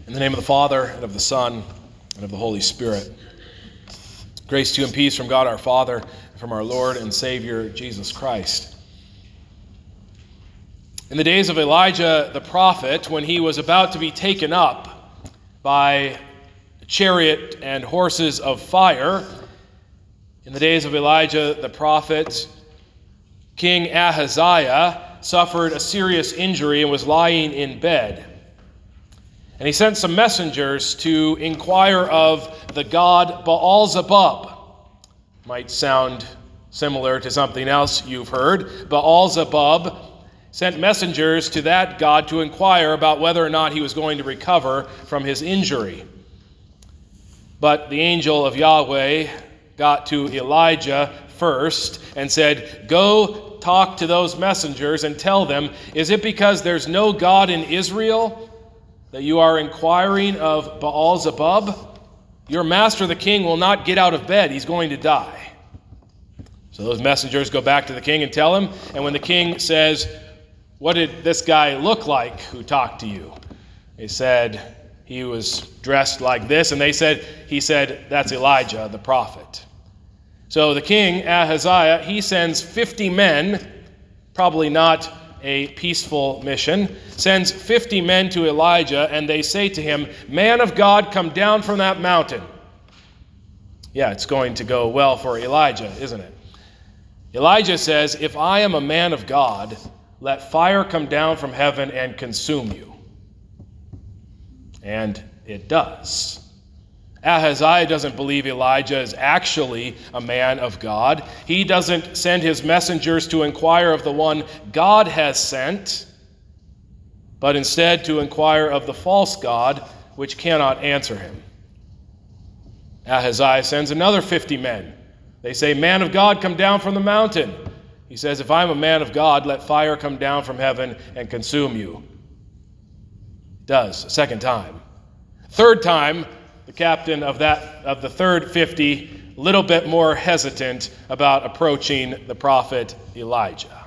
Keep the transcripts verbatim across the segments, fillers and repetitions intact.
In the name of the Father, and of the Son, and of the Holy Spirit. Grace to you and peace from God our Father, and from our Lord and Savior, Jesus Christ. In the days of Elijah the prophet, when he was about to be taken up by a chariot and horses of fire, in the days of Elijah the prophet, King Ahaziah suffered a serious injury and was lying in bed. And he sent some messengers to inquire of the god Baal-zebub. Might sound similar to something else you've heard. Baal-zebub sent messengers to that god to inquire about whether or not he was going to recover from his injury. But the angel of Yahweh got to Elijah first and said, "Go talk to those messengers and tell them, is it because there's no God in Israel that you are inquiring of Baal-zebub? Your master the king will not get out of bed. He's going to die." So those messengers go back to the king and tell him. And when the king says, "What did this guy look like who talked to you?" They said, "He was dressed like this." And they said, he said, "That's Elijah the prophet." So the king, Ahaziah, he sends fifty men, probably not a peaceful mission, sends fifty men to Elijah, and they say to him, "Man of God, come down from that mountain." Yeah, it's going to go well for Elijah, isn't it? Elijah says, "If I am a man of God, let fire come down from heaven and consume you." And it does. Ahaziah doesn't believe Elijah is actually a man of God. He doesn't send his messengers to inquire of the one God has sent, but instead to inquire of the false god, which cannot answer him. Ahaziah sends another fifty men. They say, "Man of God, come down from the mountain." He says, "If I'm a man of God, let fire come down from heaven and consume you." Does, a second time. Third time, the captain of that of the third fifty, a little bit more hesitant about approaching the prophet Elijah.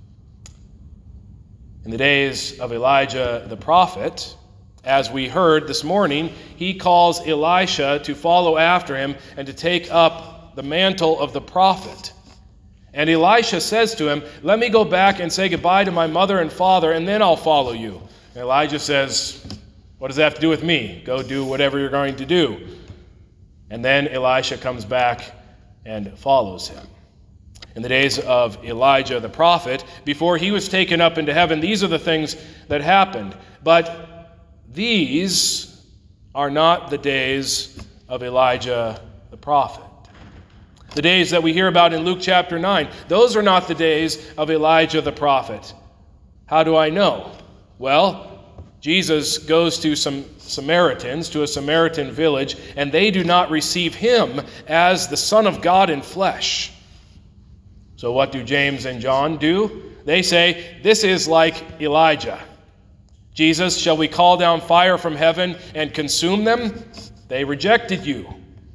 In the days of Elijah the prophet, as we heard this morning, he calls Elisha to follow after him and to take up the mantle of the prophet. And Elisha says to him, "Let me go back and say goodbye to my mother and father, and then I'll follow you." And Elijah says, "What does that have to do with me? Go do whatever you're going to do." And then Elisha comes back and follows him. In the days of Elijah the prophet, before he was taken up into heaven, these are the things that happened. But these are not the days of Elijah the prophet. The days that we hear about in Luke chapter nine, those are not the days of Elijah the prophet. How do I know? Well, Jesus goes to some Samaritans, to a Samaritan village, and they do not receive him as the Son of God in flesh. So what do James and John do? They say, "This is like Elijah. Jesus, shall we call down fire from heaven and consume them? They rejected you."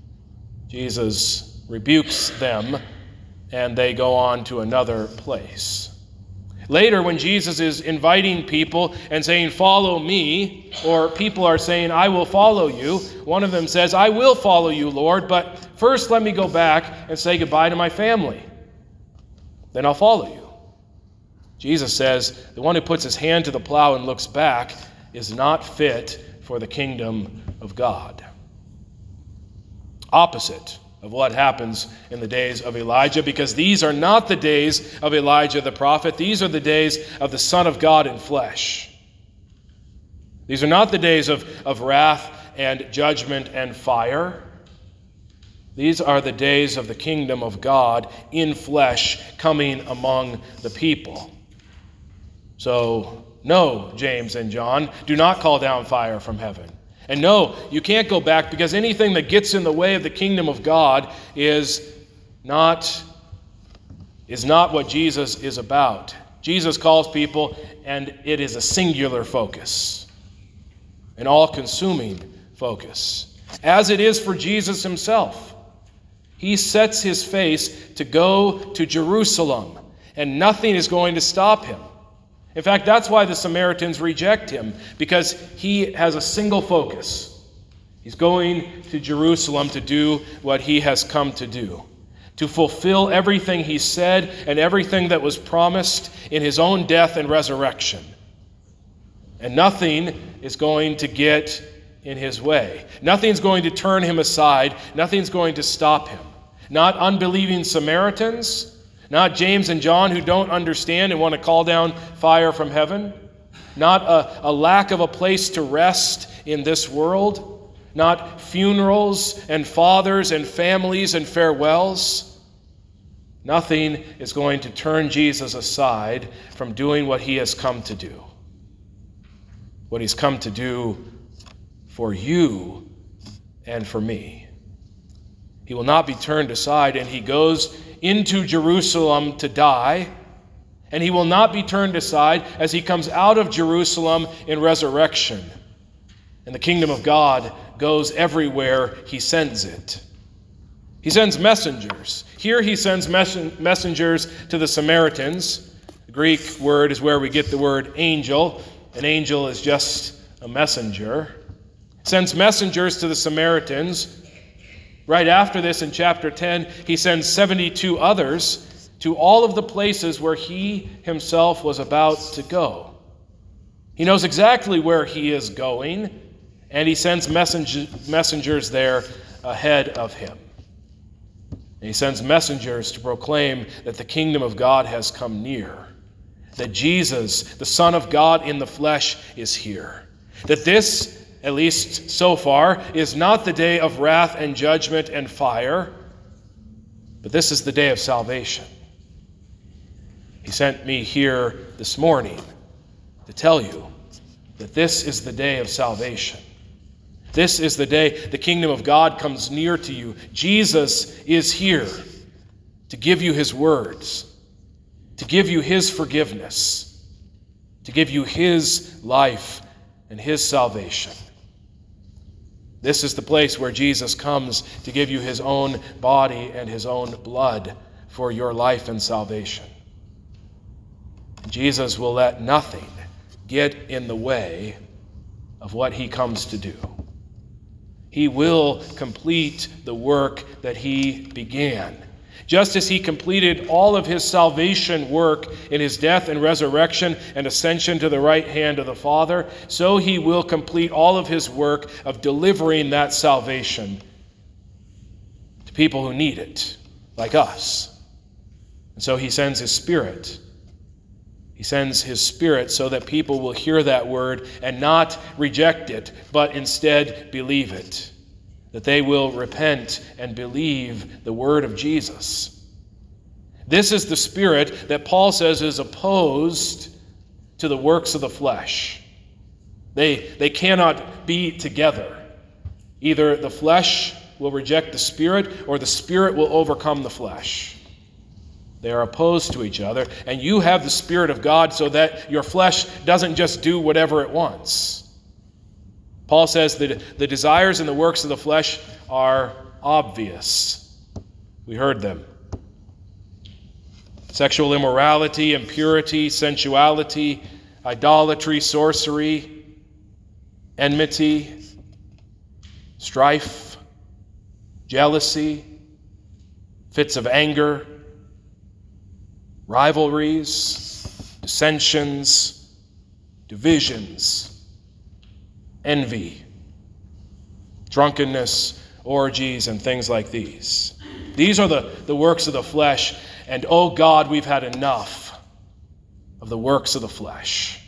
Jesus rebukes them, and they go on to another place. Later, when Jesus is inviting people and saying, "Follow me," or people are saying, "I will follow you," one of them says, "I will follow you, Lord, but first let me go back and say goodbye to my family. Then I'll follow you." Jesus says, "The one who puts his hand to the plow and looks back is not fit for the kingdom of God." Opposite of what happens in the days of Elijah, because these are not the days of Elijah the prophet. These are the days of the Son of God in flesh. These are not the days of, of wrath and judgment and fire. These are the days of the kingdom of God in flesh coming among the people. So, no, James and John, do not call down fire from heaven. And no, you can't go back, because anything that gets in the way of the kingdom of God is not, is not what Jesus is about. Jesus calls people, and it is a singular focus, an all-consuming focus, as it is for Jesus himself. He sets his face to go to Jerusalem, and nothing is going to stop him. In fact, that's why the Samaritans reject him, because he has a single focus. He's going to Jerusalem to do what he has come to do, to fulfill everything he said and everything that was promised in his own death and resurrection. And nothing is going to get in his way. Nothing's going to turn him aside. Nothing's going to stop him. Not unbelieving Samaritans, not James and John who don't understand and want to call down fire from heaven, not a, a lack of a place to rest in this world, not funerals and fathers and families and farewells. Nothing is going to turn Jesus aside from doing what he has come to do. What he's come to do for you and for me. He will not be turned aside, and he goes into Jerusalem to die, and he will not be turned aside as he comes out of Jerusalem in resurrection. And the kingdom of God goes everywhere he sends it. He sends messengers. Here he sends messen- messengers to the Samaritans. The Greek word is where we get the word angel. An angel is just a messenger. Sends messengers to the Samaritans. Right after this, in chapter ten, he sends seventy-two others to all of the places where he himself was about to go. He knows exactly where he is going, and he sends messengers, messengers there ahead of him. And he sends messengers to proclaim that the kingdom of God has come near, that Jesus, the Son of God in the flesh, is here, that this, at least so far, is not the day of wrath and judgment and fire, but this is the day of salvation. He sent me here this morning to tell you that this is the day of salvation. This is the day the kingdom of God comes near to you. Jesus is here to give you his words, to give you his forgiveness, to give you his life and his salvation. This is the place where Jesus comes to give you his own body and his own blood for your life and salvation. Jesus will let nothing get in the way of what he comes to do. He will complete the work that he began. Just as he completed all of his salvation work in his death and resurrection and ascension to the right hand of the Father, so he will complete all of his work of delivering that salvation to people who need it, like us. And so he sends his Spirit. He sends his Spirit so that people will hear that word and not reject it, but instead believe it. That they will repent and believe the word of Jesus. This is the Spirit that Paul says is opposed to the works of the flesh. They, they cannot be together. Either the flesh will reject the Spirit, or the Spirit will overcome the flesh. They are opposed to each other, and you have the Spirit of God so that your flesh doesn't just do whatever it wants. Paul says that the desires and the works of the flesh are obvious. We heard them. Sexual immorality, impurity, sensuality, idolatry, sorcery, enmity, strife, jealousy, fits of anger, rivalries, dissensions, divisions, envy, drunkenness, orgies, and things like these. These are the, the works of the flesh, and oh God, we've had enough of the works of the flesh.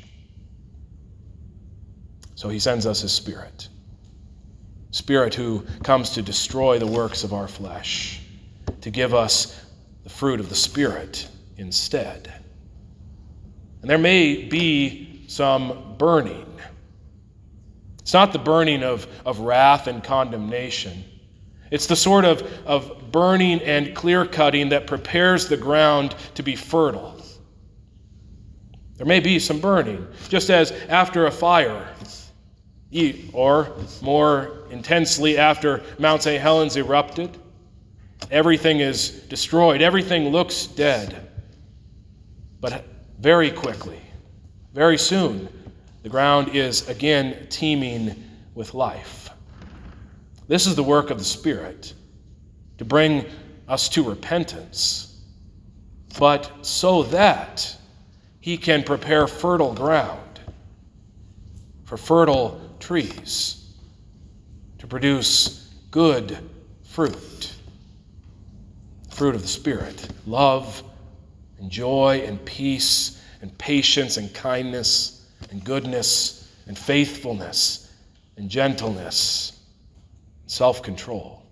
So he sends us his Spirit. Spirit who comes to destroy the works of our flesh, to give us the fruit of the Spirit instead. And there may be some burning. It's not the burning of, of wrath and condemnation. It's the sort of, of burning and clear-cutting that prepares the ground to be fertile. There may be some burning, just as after a fire, or more intensely after Mount Saint Helens erupted, everything is destroyed. Everything looks dead. But very quickly, very soon the ground is again teeming with life. This is the work of the Spirit, to bring us to repentance, but so that he can prepare fertile ground for fertile trees to produce good fruit. Fruit of the Spirit, love and joy and peace and patience and kindness and goodness and faithfulness and gentleness and self-control.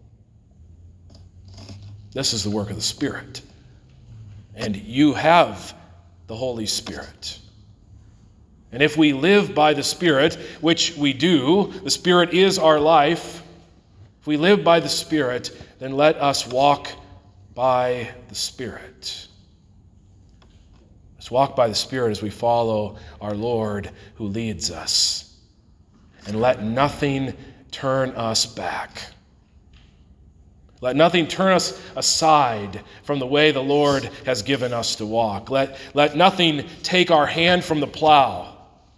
This is the work of the Spirit. And you have the Holy Spirit. And if we live by the Spirit, which we do, the Spirit is our life. If we live by the Spirit, then let us walk by the Spirit. Let's walk by the Spirit as we follow our Lord who leads us. And let nothing turn us back. Let nothing turn us aside from the way the Lord has given us to walk. Let, let nothing take our hand from the plow.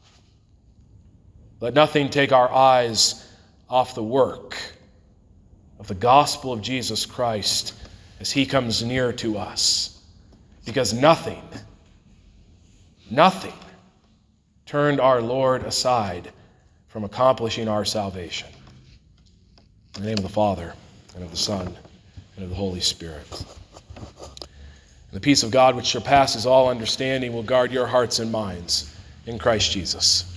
Let nothing take our eyes off the work of the gospel of Jesus Christ as he comes near to us. Because nothing, nothing turned our Lord aside from accomplishing our salvation. In the name of the Father, and of the Son, and of the Holy Spirit. And the peace of God, which surpasses all understanding, will guard your hearts and minds in Christ Jesus.